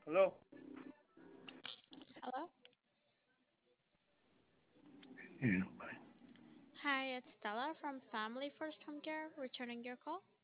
Hello. Hello. Yeah. Hi, it's Stella from Family First Home Care, returning your call.